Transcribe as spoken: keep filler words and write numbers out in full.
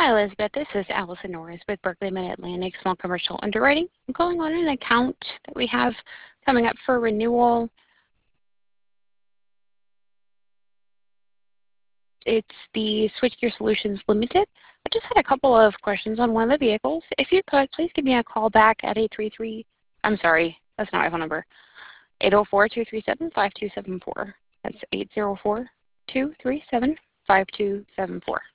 Hi, Elizabeth. This is Allison Norris with Berkeley Mid-Atlantic Small Commercial Underwriting. I'm calling on an account that we have coming up for renewal. It's the Switchgear Solutions Limited. I just had a couple of questions on one of the vehicles. If you could, please give me a call back at eight three three, I'm sorry, that's not my phone number, eight zero four, two three seven, five two seven four. That's eight zero four, two three seven, five two seven four.